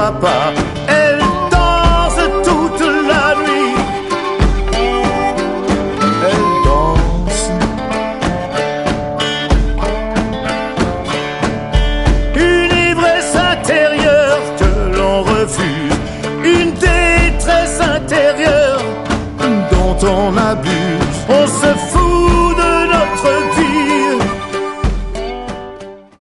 va pas. Elle danse toute la nuit. Elle danse. Une ivresse intérieure que l'on refuse, une détresse intérieure dont on abuse.